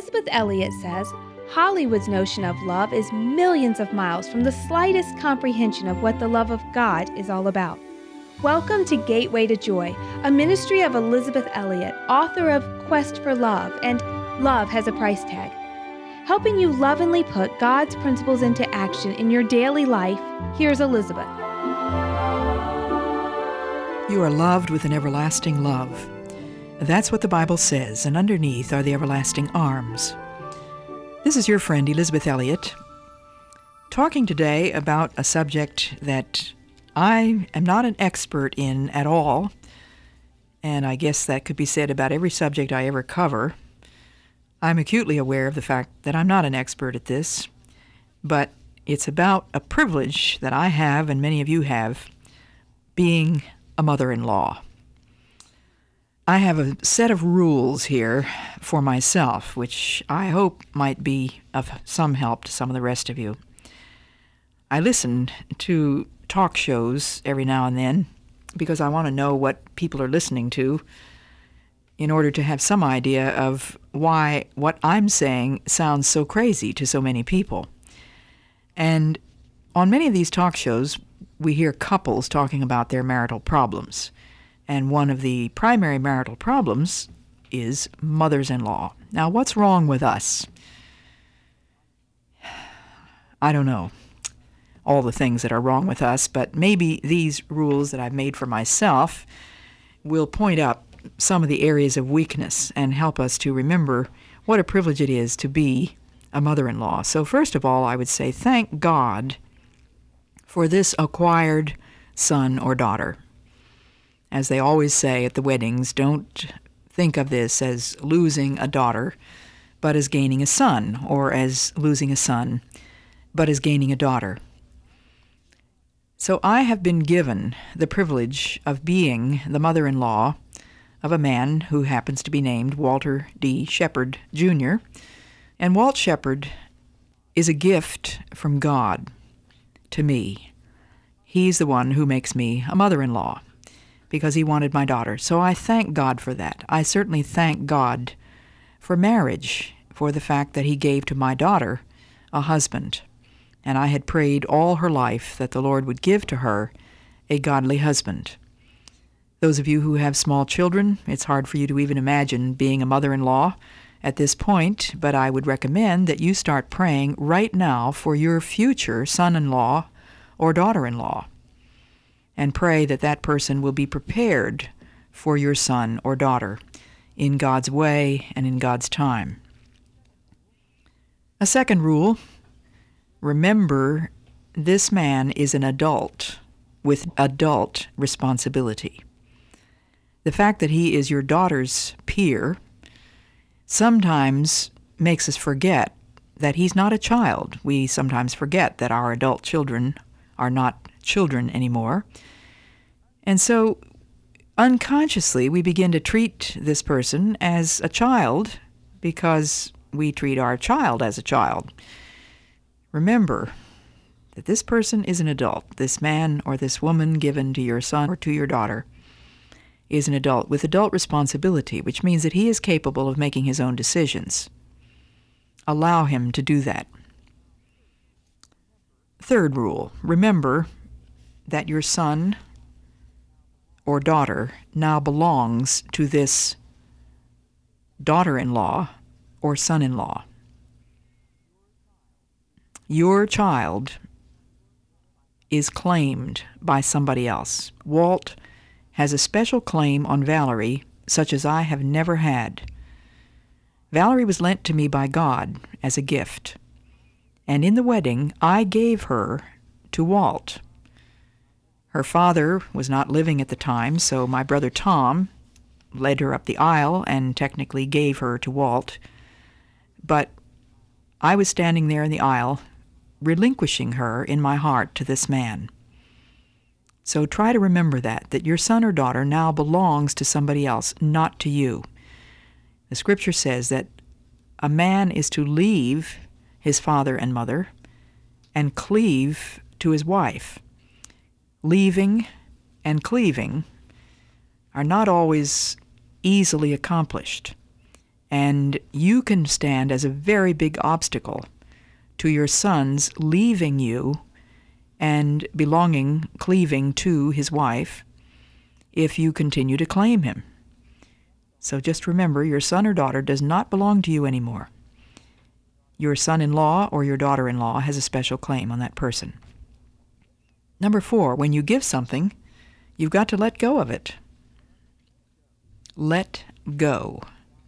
Elizabeth Elliot says, Hollywood's notion of love is millions of miles from the slightest comprehension of what the love of God is all about. Welcome to Gateway to Joy, a ministry of Elizabeth Elliot, author of Quest for Love and Love Has a Price Tag. Helping you lovingly put God's principles into action in your daily life, here's Elizabeth. You are loved with an everlasting love. That's what the Bible says, and underneath are the everlasting arms. This is your friend Elizabeth Elliot, talking today about a subject that I am not an expert in at all, and I guess that could be said about every subject I ever cover. I'm acutely aware of the fact that I'm not an expert at this, but it's about a privilege that I have, and many of you have, being a mother-in-law. I have a set of rules here for myself, which I hope might be of some help to some of the rest of you. I listen to talk shows every now and then because I want to know what people are listening to in order to have some idea of why what I'm saying sounds so crazy to so many people. And on many of these talk shows, we hear couples talking about their marital problems. And one of the primary marital problems is mothers-in-law. Now, what's wrong with us? I don't know all the things that are wrong with us, but maybe these rules that I've made for myself will point up some of the areas of weakness and help us to remember what a privilege it is to be a mother-in-law. So first of all, I would say thank God for this acquired son or daughter. As they always say at the weddings, don't think of this as losing a daughter, but as gaining a son, or as losing a son, but as gaining a daughter. So I have been given the privilege of being the mother-in-law of a man who happens to be named Walter D. Shepard, Jr., and Walt Shepard is a gift from God to me. He's the one who makes me a mother-in-law, because he wanted my daughter. So I thank God for that. I certainly thank God for marriage, for the fact that he gave to my daughter a husband. And I had prayed all her life that the Lord would give to her a godly husband. Those of you who have small children, it's hard for you to even imagine being a mother-in-law at this point, but I would recommend that you start praying right now for your future son-in-law or daughter-in-law, and pray that that person will be prepared for your son or daughter in God's way and in God's time. A second rule, remember this man is an adult with adult responsibility. The fact that he is your daughter's peer sometimes makes us forget that he's not a child. We sometimes forget that our adult children are not children anymore. And so unconsciously we begin to treat this person as a child because we treat our child as a child. Remember that this person is an adult. This man or this woman given to your son or to your daughter is an adult with adult responsibility, which means that he is capable of making his own decisions. Allow him to do that. Third rule, remember that your son or daughter now belongs to this daughter-in-law or son-in-law. Your child is claimed by somebody else. Walt has a special claim on Valerie, such as I have never had. Valerie was lent to me by God as a gift, and in the wedding I gave her to Walt. Her father was not living at the time, so my brother Tom led her up the aisle and technically gave her to Walt. But I was standing there in the aisle, relinquishing her in my heart to this man. So try to remember that your son or daughter now belongs to somebody else, not to you. The scripture says that a man is to leave his father and mother and cleave to his wife. Leaving and cleaving are not always easily accomplished. And you can stand as a very big obstacle to your son's leaving you and cleaving to his wife if you continue to claim him. So just remember, your son or daughter does not belong to you anymore. Your son-in-law or your daughter-in-law has a special claim on that person. Number 4, when you give something, you've got to let go of it. Let go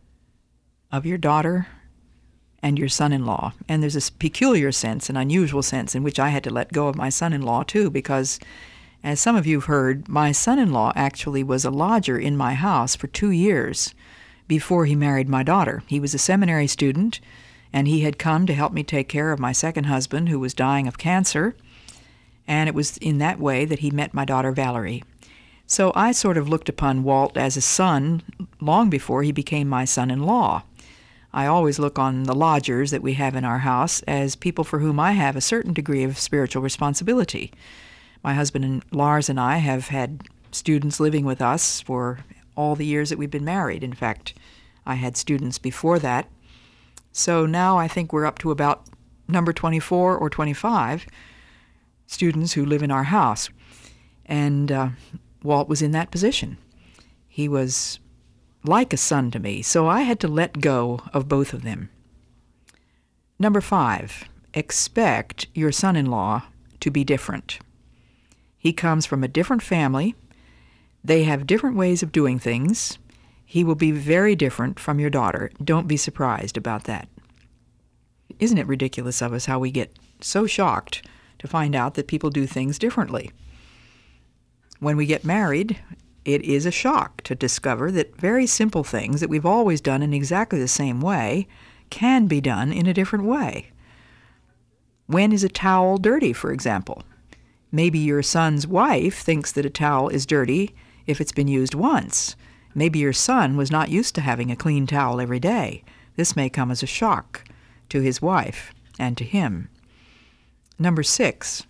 of your daughter and your son-in-law. And there's a peculiar sense, an unusual sense, in which I had to let go of my son-in-law too, because as some of you have heard, my son-in-law actually was a lodger in my house for 2 years before he married my daughter. He was a seminary student, and he had come to help me take care of my second husband, who was dying of cancer, and it was in that way that he met my daughter Valerie. So I sort of looked upon Walt as a son long before he became my son-in-law. I always look on the lodgers that we have in our house as people for whom I have a certain degree of spiritual responsibility. My husband Lars and I have had students living with us for all the years that we've been married. In fact, I had students before that. So now I think we're up to about number 24 or 25 students who live in our house. And Walt was in that position. He was like a son to me, so I had to let go of both of them. Number 5, expect your son-in-law to be different. He comes from a different family. They have different ways of doing things. He will be very different from your daughter. Don't be surprised about that. Isn't it ridiculous of us how we get so shocked to find out that people do things differently? When we get married, it is a shock to discover that very simple things that we've always done in exactly the same way can be done in a different way. When is a towel dirty, for example? Maybe your son's wife thinks that a towel is dirty if it's been used once. Maybe your son was not used to having a clean towel every day. This may come as a shock to his wife and to him. Number 6,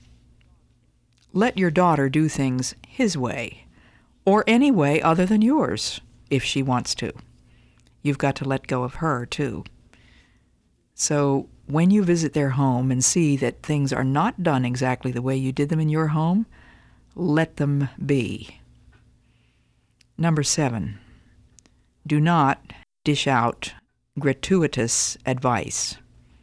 let your daughter do things his way, or any way other than yours, if she wants to. You've got to let go of her, too. So when you visit their home and see that things are not done exactly the way you did them in your home, let them be. Number 7, do not dish out gratuitous advice.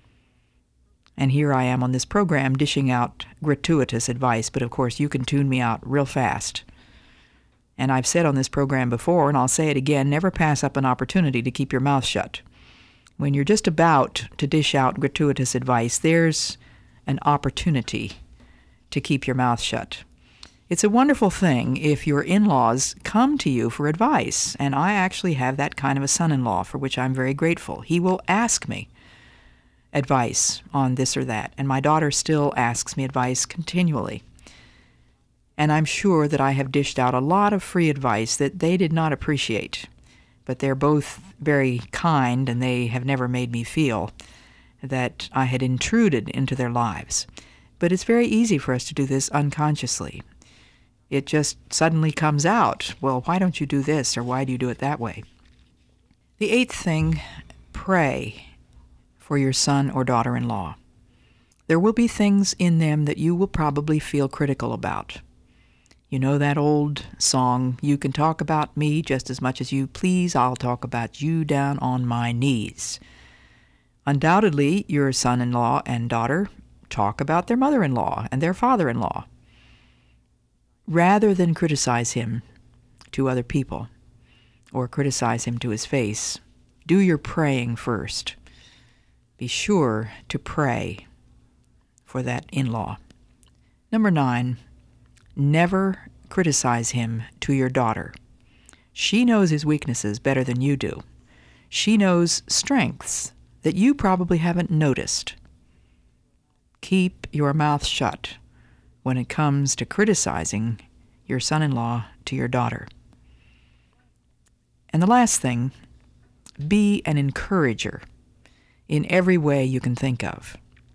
And here I am on this program dishing out gratuitous advice, but of course you can tune me out real fast. And I've said on this program before, and I'll say it again, never pass up an opportunity to keep your mouth shut. When you're just about to dish out gratuitous advice, there's an opportunity to keep your mouth shut. It's a wonderful thing if your in-laws come to you for advice, and I actually have that kind of a son-in-law for which I'm very grateful. He will ask me advice on this or that, and my daughter still asks me advice continually. And I'm sure that I have dished out a lot of free advice that they did not appreciate, but they're both very kind, and they have never made me feel that I had intruded into their lives. But it's very easy for us to do this unconsciously. It just suddenly comes out, well, why don't you do this, or why do you do it that way? The 8th thing, pray for your son or daughter-in-law. There will be things in them that you will probably feel critical about. You know that old song, you can talk about me just as much as you please, I'll talk about you down on my knees. Undoubtedly, your son-in-law and daughter talk about their mother-in-law and their father-in-law. Rather than criticize him to other people or criticize him to his face, do your praying first. Be sure to pray for that in-law. Number 9, never criticize him to your daughter. She knows his weaknesses better than you do. She knows strengths that you probably haven't noticed. Keep your mouth shut when it comes to criticizing your son-in-law to your daughter. And the last thing, be an encourager in every way you can think of.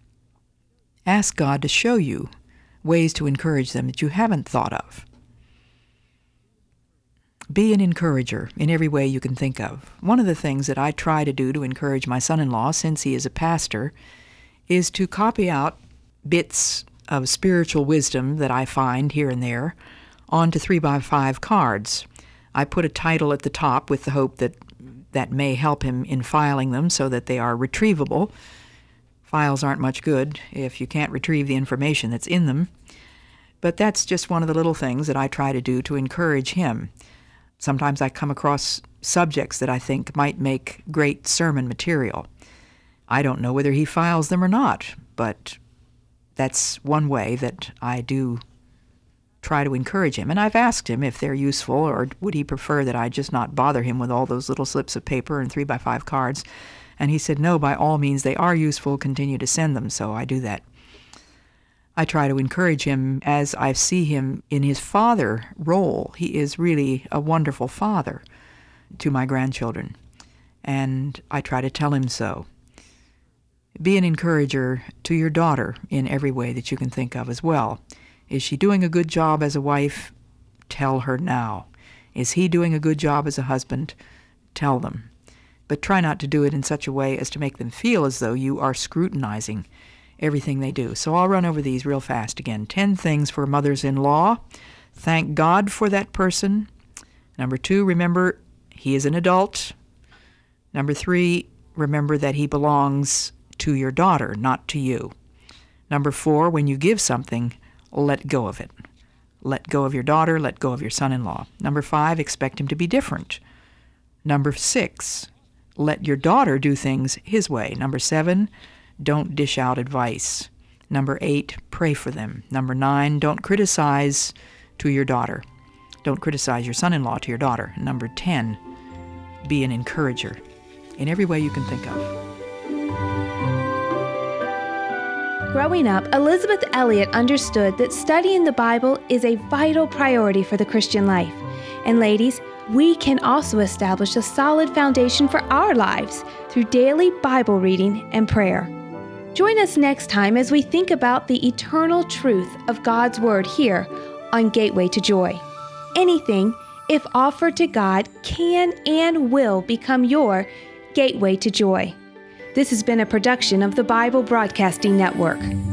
Ask God to show you ways to encourage them that you haven't thought of. Be an encourager in every way you can think of. One of the things that I try to do to encourage my son-in-law, since he is a pastor, is to copy out bits of spiritual wisdom that I find here and there onto 3x5 cards. I put a title at the top with the hope that that may help him in filing them so that they are retrievable. Files aren't much good if you can't retrieve the information that's in them. But that's just one of the little things that I try to do to encourage him. Sometimes I come across subjects that I think might make great sermon material. I don't know whether he files them or not, but that's one way that I do try to encourage him. And I've asked him if they're useful, or would he prefer that I just not bother him with all those little slips of paper and 3x5 cards. And he said, no, by all means, they are useful. Continue to send them. So I do that. I try to encourage him as I see him in his father role. He is really a wonderful father to my grandchildren, and I try to tell him so. Be an encourager to your daughter in every way that you can think of as well. Is she doing a good job as a wife? Tell her now. Is he doing a good job as a husband? Tell them. But try not to do it in such a way as to make them feel as though you are scrutinizing everything they do. So I'll run over these real fast again. 10 things for mothers-in-law. Thank God for that person. Number 2, remember he is an adult. Number 3, remember that he belongs to your daughter, not to you. Number 4, when you give something, let go of it. Let go of your daughter, let go of your son-in-law. Number 5, expect him to be different. Number 6, let your daughter do things his way. Number 7, don't dish out advice. Number 8, pray for them. Number 9, don't criticize to your daughter. Don't criticize your son-in-law to your daughter. Number 10, be an encourager in every way you can think of. Growing up, Elisabeth Elliot understood that studying the Bible is a vital priority for the Christian life. And ladies, we can also establish a solid foundation for our lives through daily Bible reading and prayer. Join us next time as we think about the eternal truth of God's Word here on Gateway to Joy. Anything, if offered to God, can and will become your Gateway to Joy. This has been a production of the Bible Broadcasting Network.